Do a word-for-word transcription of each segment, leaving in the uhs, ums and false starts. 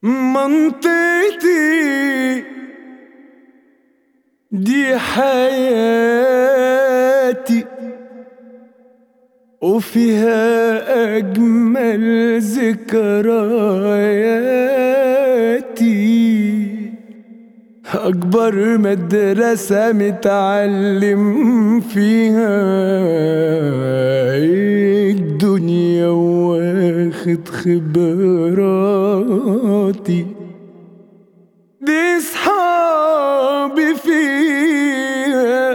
منطقتي دي حياتي وفيها أجمل ذكرياتي، أكبر مدرسة متعلم فيها الدنيا واخد خبراتي، دي صحابي فيها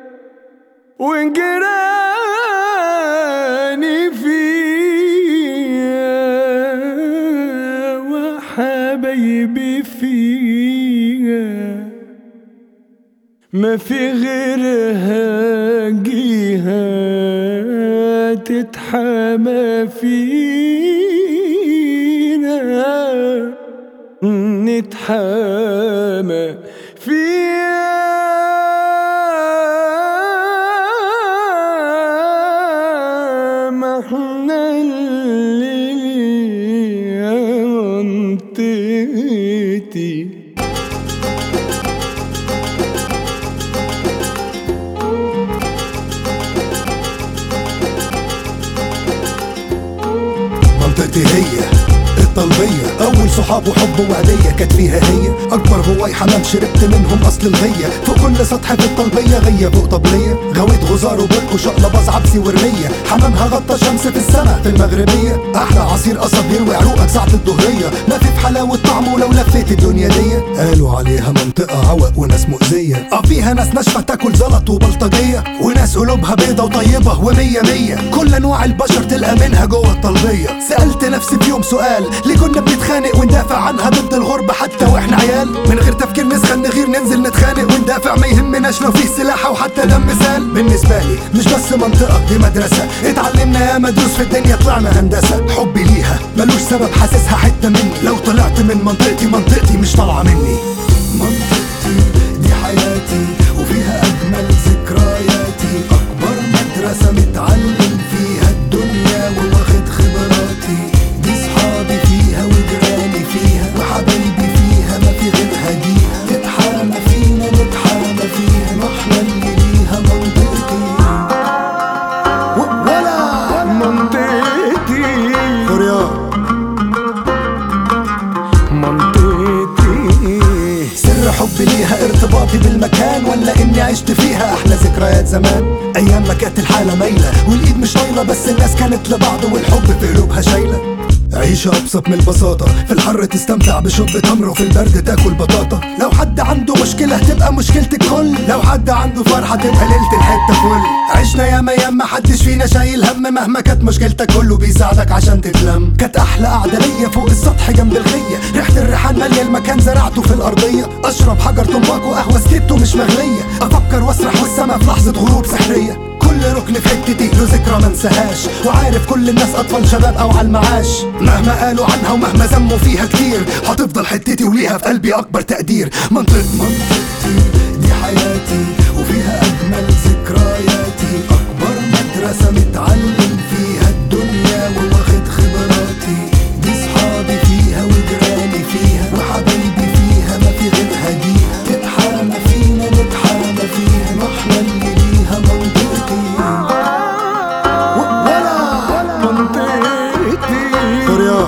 وجيراني فيها وحبايبي فيها، ما في غيرها جيها تتحامى فينا، نتحامى فيها. ما احنا اللي منطقتي منطقتي هي الطلبية، أول صحاب وحب وعدية كانت فيها هي أكبر هواي حمام شربت منهم أصل الغية، فوق كل سطح في الطلبية غية فوق طبلية، غويت غزار وبرق وشقلب عبسي ورمية، حمامها غطى شمس في السماء في المغربية، أحلى عصير قصب يروي عروقك ساعة الظهرية، ما في في حلاوة طعمه لو لفيت الدنيا دي، قالوا عليها منطقة عوق وناس مؤذية، اه فيها ناس ناشفة تاكل زلط وبلطجية، وناس قلوبها بيضة وطيبة ومية مية، كل أنواع البشر تلقى منها جوه الطلبية. سألت نفسي في يوم سؤال، ليه كنا بنتخانق وندافع عنها ضد الغربة حتى واحنا عيال؟ من غير تفكير نسخن نغير ننزل نتخانق وندافع، ما يهمناش لو فيه سلاح او حتى دم سال. بالنسبة لي مش بس منطقة، دي مدرسة اتعلمنا يا مدروس في الدنيا طلعنا هندسة، حبي ليها ملوش سبب حاسسها حتة مني، لو طلعت من منطقتي منطقتي مش طالعة مني. منطقتي دي حياتي وفيها أجمل ذكرياتي، أكبر مدرسة متعلم فيها الدنيا وواخد خبراتي، دي صحابي فيها وجيراني فيها وحبايبي فيها، ما في غيرها جيها تتحامى فينا نتحامى فيها، ما احنا اللي ليها منطقتي ولا منطقتي كوريا منطقتي. سر حبي ليها ارتباطي بالمكان، ولا اني عشت فيها احلى ذكريات زمان، ايام ما كانت الحالة مايلة والايد مش طايلة، بس الناس كانت لبعض والحب في قلوبها شايلة، عيشة أبسط من البساطة، في الحر تستمتع بشرب تمر وفي البرد تاكل بطاطا، لو حد عنده مشكلة تبقى مشكلة الكل، لو حد عنده فرحة تبقى ليلة الحتة فل، عشنا ياما ياما محدش فينا شايل هم، مهما كانت مشكلتك كله بيساعدك عشان تتلم، كانت أحلى قعدة ليا فوق السطح جنب الغية، ريحة الريحان مالية المكان زرعته في الأرضية، أشرب حجر تمباكو قهوة سكيتو مش مغلية، أفكر وأسرح والسما في لحظة غروب سحرية، كل ركن في حتتي له ذكرى منساهاش، وعارف كل الناس اطفال شباب او على المعاش، مهما قالوا عنها ومهما ذموا فيها كتير، هتفضل حتتي وليها في قلبي اكبر تقدير. منطقتي منطقتي دي حياتي وفيها اجمل ذكرياتي، اكبر مدرسة متعلم فيها الدنيا وواخد خبراتي، دي صحابي فيها وجيراني فيها وحبايبي فيها، ما في غيرها جيها تتحامى فينا نتحامى فيها، ما احنا اللي ليها منطقتي ولا منطقتي كوريا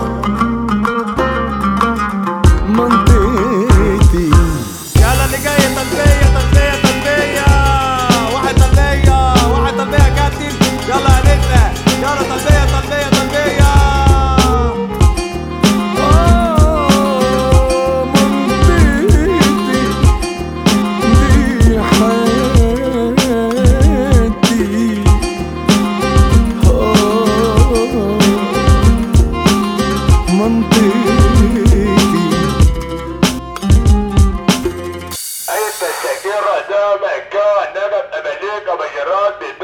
منطقتي. يلا اللي جاي تلبية تلبية تلبية، واحد تلبية واحد تلبية يا كابتن، يلا يا نجلة يلا تلبية تلبية تلبية. آه منطقتي دي حياتي، آه منطقتي. أي التذكير ده مكان نجم أمريكا بجرات